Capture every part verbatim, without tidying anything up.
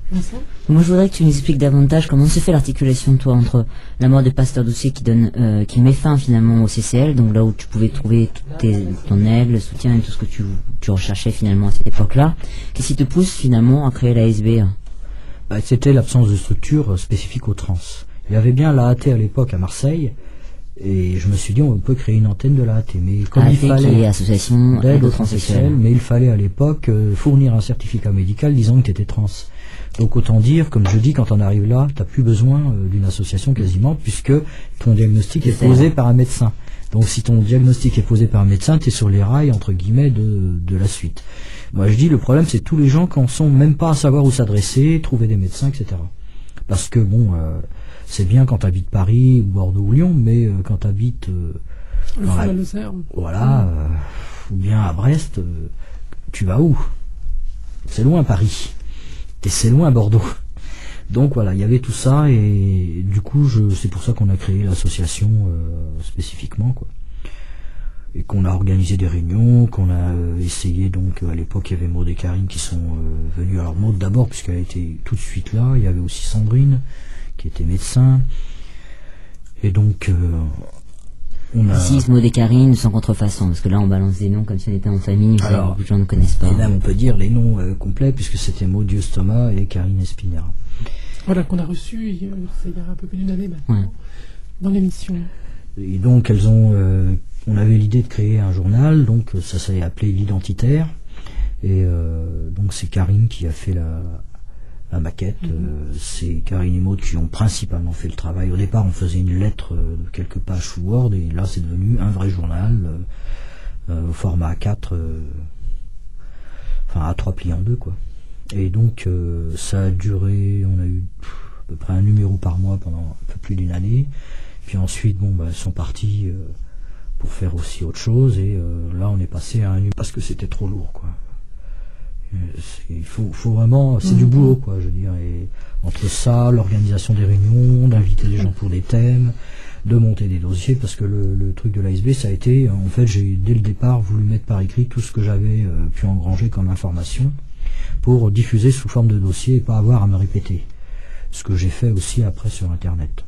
Vincent ? Moi, je voudrais que tu nous expliques davantage comment se fait l'articulation, toi, entre la mort de Pasteur Doucet qui donne, euh, qui met fin finalement au C C L, donc là où tu pouvais trouver tout tes, ton aide, le soutien et tout ce que tu, tu recherchais finalement à cette époque-là. Qu'est-ce qui te pousse finalement à créer l'A S B ? Bah, c'était l'absence de structure spécifique aux trans. Il y avait bien l'A A T à l'époque à Marseille, et je me suis dit on peut créer une antenne de l'A A T, mais comme A A T, il fallait qui est association d'aide aux aux transsexuels, transsexuels, mais il fallait à l'époque euh, fournir un certificat médical disant que tu étais trans. Donc autant dire, comme je dis, quand on arrive là, t'as plus besoin euh, d'une association quasiment, puisque ton diagnostic est posé par un médecin. Donc si ton diagnostic est posé par un médecin, t'es sur les rails entre guillemets de, de la suite. Moi je dis le problème c'est tous les gens qui en sont même pas à savoir où s'adresser, trouver des médecins, et cetera. Parce que bon, euh, c'est bien quand t'habites Paris, Bordeaux ou Lyon, mais euh, quand t'habites euh, Le fond de la Lozère. voilà, euh, ou bien à Brest, euh, tu vas où? C'est loin Paris. Et c'est loin Bordeaux. Donc voilà, il y avait tout ça et du coup, je, c'est pour ça qu'on a créé l'association euh, spécifiquement, quoi. Et qu'on a organisé des réunions, qu'on a euh, essayé, donc à l'époque il y avait Maud et Karine qui sont euh, venues. Alors Maud d'abord puisqu'elle était tout de suite là, il y avait aussi Sandrine qui était médecin. Et donc euh, on a... Ici, Maud et Karine, sans contrefaçon, parce que là on balance des noms comme si on était en famille, mais Alors, beaucoup de gens ne connaissent pas. Et là on peut dire les noms euh, complets puisque c'était Maud Diostoma et Karine Espinera. Voilà, qu'on a reçu il y a, il y a un peu plus d'une année maintenant, Ouais. dans l'émission. Et donc elles ont, euh, on avait l'idée de créer un journal, donc ça s'est appelé l'Identitaire. Et euh, donc c'est Karine qui a fait la, la maquette. Mm-hmm. Euh, c'est Karine et Maud qui ont principalement fait le travail. Au départ, on faisait une lettre euh, de quelques pages sous Word, et là c'est devenu un vrai journal euh, euh, au format A quatre, euh, enfin A trois plié en deux, quoi. Et donc euh, ça a duré, on a eu pff, à peu près un numéro par mois pendant un peu plus d'une année. Puis ensuite, bon, bah, ils sont partis euh, pour faire aussi autre chose, et euh, là on est passé à un numéro parce que c'était trop lourd, quoi. Il faut, faut vraiment, c'est mmh. du boulot, quoi, je veux dire. Et entre ça, l'organisation des réunions, d'inviter les gens pour des thèmes, de monter des dossiers, parce que le, le truc de l'A S B, ça a été, en fait, j'ai dès le départ voulu mettre par écrit tout ce que j'avais euh, pu engranger comme information pour diffuser sous forme de dossier et pas avoir à me répéter. Ce que j'ai fait aussi après sur Internet.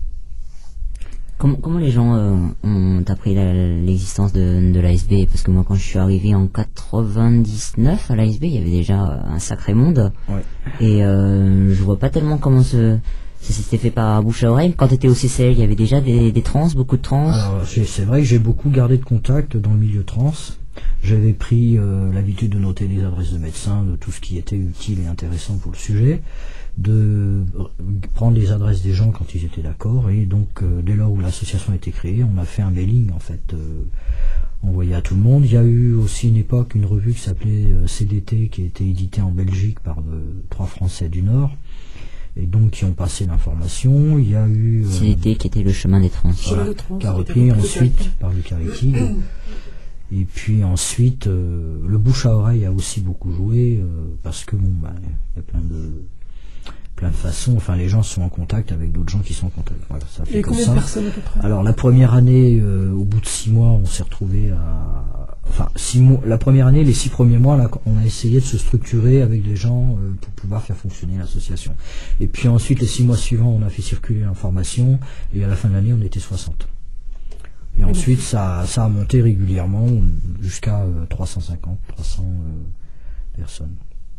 Comment, comment les gens euh, ont appris la, l'existence de, de l'A S B? Parce que moi, quand je suis arrivé en quatre-vingt-dix-neuf à l'A S B, il y avait déjà un sacré monde. Ouais. Et euh, je vois pas tellement comment ce, ça s'était fait par bouche à oreille. Quand tu étais au C C L, il y avait déjà des, des trans, beaucoup de trans. Alors, c'est, c'est vrai que j'ai beaucoup gardé de contact dans le milieu trans. J'avais pris euh, l'habitude de noter les adresses de médecins, de tout ce qui était utile et intéressant pour le sujet, de prendre les adresses des gens quand ils étaient d'accord, et donc euh, dès lors où l'association a été créée, on a fait un mailing en fait, euh, envoyé à tout le monde. Il y a eu aussi une époque une revue qui s'appelait euh, C D T, qui a été éditée en Belgique par euh, trois Français du Nord, et donc qui ont passé l'information. Il y a eu euh, C D T qui était le chemin des trans, voilà, qui a repris ensuite par le Carity. Et puis ensuite, euh, le bouche à oreille a aussi beaucoup joué, euh, parce que bon, bah, il y a plein de plein de façons. Enfin, les gens sont en contact avec d'autres gens qui sont en contact. Voilà, ça fait et comme combien ça. de personnes à peu près? Alors la première année, euh, au bout de six mois, on s'est retrouvé à, enfin six mois. La première année, les six premiers mois, là, on a essayé de se structurer avec des gens euh, pour pouvoir faire fonctionner l'association. Et puis ensuite, les six mois suivants, on a fait circuler l'information, et à la fin de l'année, on était soixante. Et ensuite, ça, ça a monté régulièrement jusqu'à euh, trois cent cinquante, trois cents euh, personnes.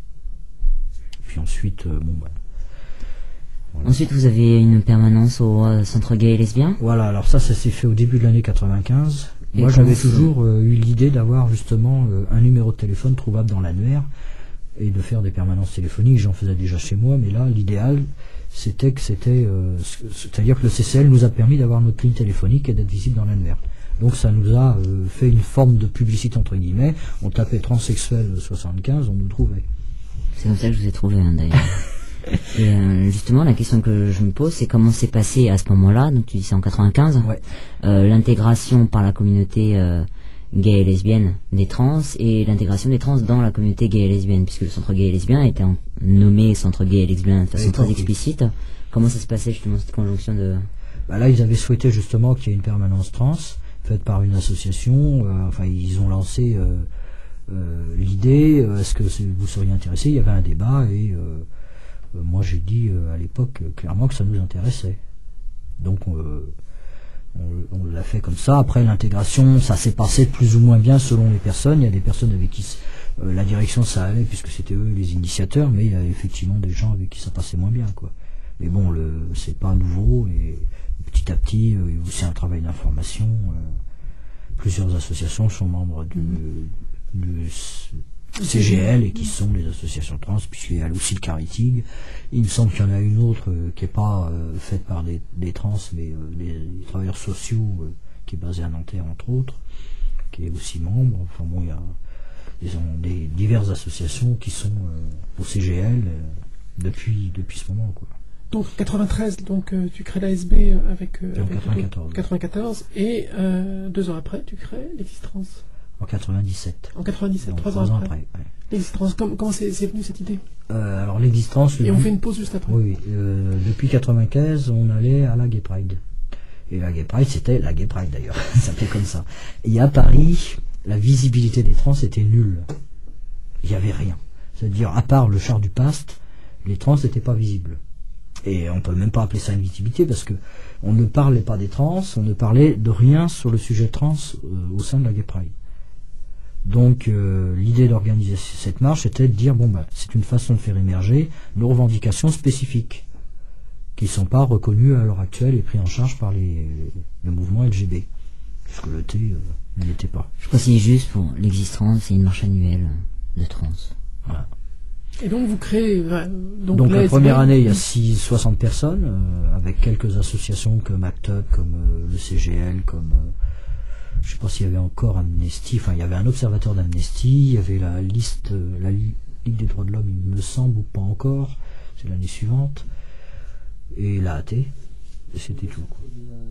Puis ensuite, euh, bon, bah, voilà. Ensuite, vous avez une permanence au euh, centre gay et lesbien. Voilà, alors ça, ça s'est fait au début de l'année quatre-vingt-quinze. Et moi, j'avais c'est... toujours euh, eu l'idée d'avoir justement euh, un numéro de téléphone trouvable dans l'annuaire et de faire des permanences téléphoniques. J'en faisais déjà chez moi, mais là, l'idéal, c'était que c'était, euh, c'est-à-dire que le C C L nous a permis d'avoir notre ligne téléphonique et d'être visible dans l'annuaire. Donc ça nous a euh, fait une forme de publicité entre guillemets. On tapait transsexuel soixante-quinze, on nous trouvait. C'est comme ça que je vous ai trouvé, hein, d'ailleurs. Et euh, justement, la question que je me pose, c'est comment s'est passé à ce moment-là, donc tu dis c'est en quatre-vingt-quinze, ouais. euh, l'intégration par la communauté euh, gay et lesbienne des trans, et l'intégration des trans dans la communauté gay et lesbienne, puisque le centre gay et lesbien était en, nommé centre gay et lesbien de façon très explicite. Comment ça se passait justement cette conjonction de... Bah là, ils avaient souhaité justement qu'il y ait une permanence trans faite par une association. Euh, enfin, ils ont lancé euh, euh, l'idée. Euh, est-ce que vous seriez intéressé? Il y avait un débat et euh, euh, moi j'ai dit euh, à l'époque euh, clairement que ça nous intéressait. Donc euh, on, on l'a fait comme ça. Après l'intégration, ça s'est passé plus ou moins bien selon les personnes. Il y a des personnes avec qui euh, la direction ça allait puisque c'était eux les initiateurs, mais il y a effectivement des gens avec qui ça passait moins bien, quoi. Mais bon, le c'est pas nouveau et petit à petit, euh, il y a aussi un travail d'information. Euh, plusieurs associations sont membres du, du C G L et qui sont les associations trans, puisqu'il y a aussi le Caritig. Il me semble qu'il y en a une autre euh, qui est pas euh, faite par des, des trans, mais euh, les, les travailleurs sociaux, euh, qui est basée à Nanterre entre autres, qui est aussi membre. Enfin bon, il y a ils ont des diverses associations qui sont euh, au C G L euh, depuis depuis ce moment, quoi. Donc quatre-vingt-treize, donc euh, tu crées l'A S B euh, avec, euh, En avec quatre-vingt-quatorze. quatre-vingt-quatorze et euh, deux ans après tu crées l'Existence. En quatre-vingt-dix-sept. En quatre-vingt-dix-sept, Donc, trois trois ans ans après. après. Ouais. L'Existence, comment, comment c'est, c'est venu cette idée? Euh, alors l'existence. Et le on but- fait une pause juste après. Oui, oui. Euh, depuis quatre-vingt-quinze, on allait à la Gay Pride. Et la Gay Pride, c'était la Gay Pride d'ailleurs. Ça s'appelait comme ça. Et à Paris, la visibilité des trans était nulle. Il n'y avait rien. C'est-à-dire, à part le char du Past, les trans n'étaient pas visibles. Et on peut même pas appeler ça une visibilité parce que on ne parlait pas des trans, on ne parlait de rien sur le sujet trans euh, au sein de la Gay Pride. Donc euh, l'idée d'organiser cette marche était de dire bon bah c'est une façon de faire émerger nos revendications spécifiques qui ne sont pas reconnues à l'heure actuelle et prises en charge par les, le mouvement L G B, puisque le T euh, n'y était pas. Je précise juste pour l'existence, c'est une marche annuelle de trans. Voilà. Et donc vous créez... euh, donc Donc la l'A S B, première année, il y a six, soixante personnes, euh, avec quelques associations comme ACT UP, comme euh, le C G L, comme... Euh, je sais pas s'il y avait encore Amnesty, enfin il y avait un observateur d'Amnesty, il y avait la liste, euh, la Ligue des droits de l'homme, il me semble, ou pas encore, c'est l'année suivante, et la A T, et c'était tout, quoi.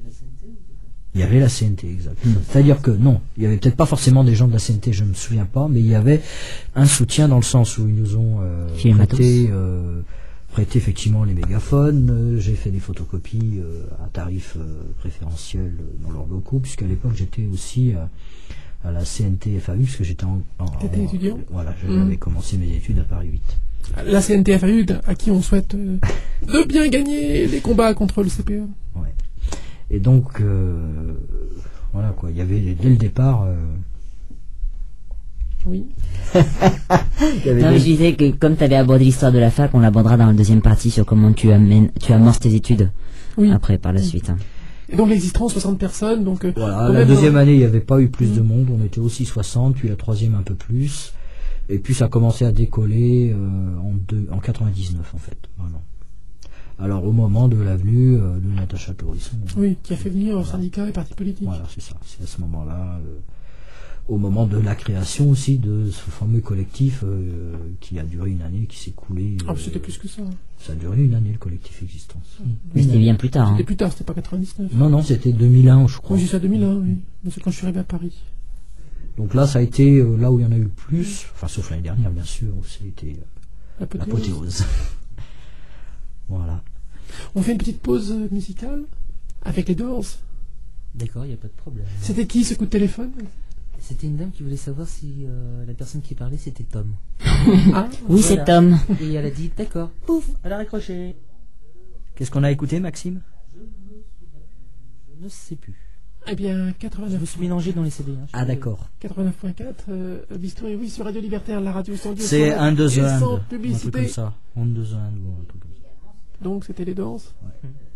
Il y avait la C N T, exact. Mm. C'est-à-dire que non, il y avait peut-être pas forcément des gens de la C N T, je me souviens pas, mais il y avait un soutien dans le sens où ils nous ont euh, Chez les prêté, matos. euh, prêté effectivement les mégaphones. Euh, j'ai fait des photocopies euh, à tarif euh, préférentiel euh, dans leurs locaux, puisqu'à l'époque j'étais aussi euh, à la C N T F A U, parce que j'étais en, en, T'étais en- étudiant. Voilà, Mm. j'avais commencé mes études à Paris huit. La C N T F A U, à qui on souhaite euh, de bien gagner les combats contre le C P E. Ouais. Et donc euh, voilà quoi, il y avait dès le départ. Euh, Oui. il y avait Non, mais dès- je disais que comme tu avais abordé l'histoire de la fac, on l'abordera dans la deuxième partie sur comment tu amènes, tu amorces tes études Oui. après par la Oui. suite. hein. Et donc l'existence, soixante personnes, donc... euh, Voilà, quand la même, deuxième euh, année, il n'y avait pas eu plus de Mm. monde, on était aussi soixante, puis la troisième un peu plus, et puis ça a commencé à décoller euh, en, deux, en quatre-vingt-dix-neuf en fait, vraiment. Alors au moment de l'avenue euh, de Natacha Torisson. Oui, qui a fait venir Voilà. syndicats et partis politiques. Voilà, c'est ça, c'est à ce moment-là, euh, au moment de la création aussi de ce fameux collectif euh, qui a duré une année, qui s'est coulé. Ah, euh, c'était plus que ça. Ça a duré une année le collectif Existence. Mais c'était bien plus tard. hein. C'était plus tard, c'était pas quatre-vingt-dix-neuf. Non, non, c'était deux mille un, je crois. Oui, j'ai ça deux mille un, oui. Mais c'est quand je suis arrivé à Paris. Donc là, ça a été euh, là où il y en a eu le plus, enfin sauf l'année dernière bien sûr, où c'était euh, L'apothéose. l'apothéose. Voilà. On fait une petite pause euh, musicale avec les Doors. D'accord, il n'y a pas de problème. C'était qui ce coup de téléphone? C'était une dame qui voulait savoir si euh, la personne qui parlait c'était Tom. Ah, Oui, Voilà. c'est Tom. Et elle a dit d'accord, pouf, elle a raccroché. Qu'est-ce qu'on a écouté, Maxime? Je ne sais plus. eh bien, Je me quatre-vingt-neuf. suis mélangé dans les C D. Hein. Je Ah suis- d'accord. quatre-vingt-neuf point quatre, euh, Bistouri, oui, sur Radio Libertaire, la radio sans Dieu, C'est sans- un de et The Hand, sans un truc publicité. comme ça. Un de The Hand ou un truc comme ça. Donc c'était les Doors. Ouais.